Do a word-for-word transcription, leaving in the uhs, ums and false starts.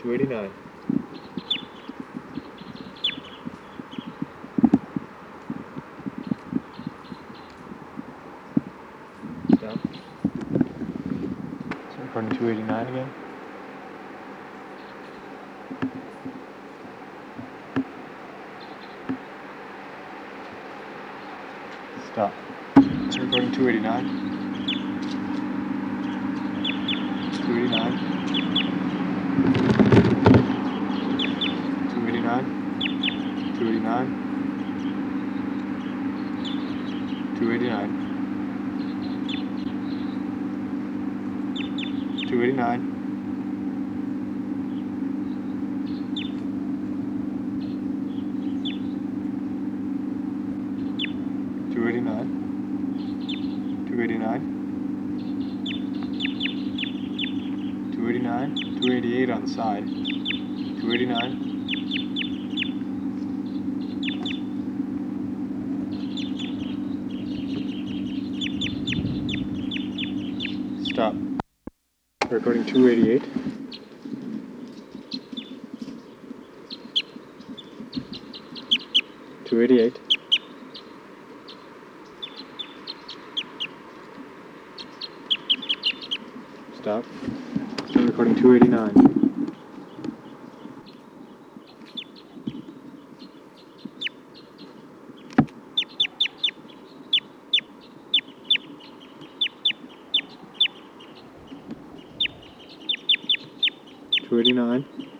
two eighty-nine. Stop. So recording two eighty-nine again. Stop. So recording two eighty-nine. two eighty-nine. two eighty-nine. two eighty-nine. two eighty-nine. two eighty-nine. two eighty-nine. two eighty-nine. two eighty-nine. two eighty-eight on the side. two eighty-nine. Stop. Recording two eighty-eight. two eighty-eight. Stop. Start recording two eighty-nine. two eighty-nine.